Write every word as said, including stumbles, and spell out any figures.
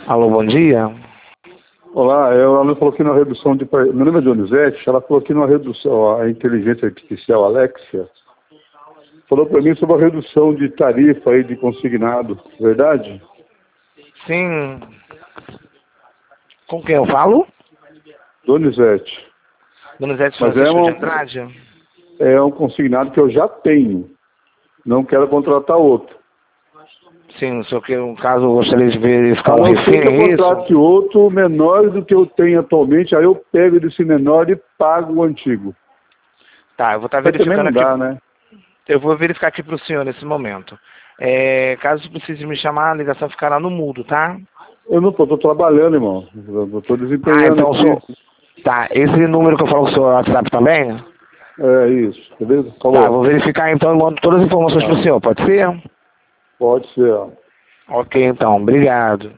Alô, bom dia. Olá, ela falou aqui na redução de... Meu nome é Donizete, ela falou aqui na redução, a inteligência artificial Alexia, falou para mim sobre a redução de tarifa aí de consignado, verdade? Sim. Com quem eu falo? Donizete. Donizete Mas é, Francisco de uma, Andrade? é um consignado que eu já tenho, não quero contratar outro. Sim, só que no caso eu gostaria de verificar A um não ser que eu refém, é isso? contrate outro menor do que eu tenho atualmente, aí eu pego desse menor e pago o antigo. Tá, eu vou estar Mas também verificando não aqui. dá, né? Eu vou verificar aqui para o senhor nesse momento. É, caso precise me chamar, a ligação ficará no mudo, tá? Eu não estou trabalhando, irmão. Eu estou Ah, desempenhando então aqui. sou. Tá, esse número que eu falo com o senhor é o WhatsApp também? É isso, beleza? Tá, Falou. vou verificar então e mando todas as informações Tá. para o senhor, pode ser? Pode ser, ó. Ok, então, obrigado.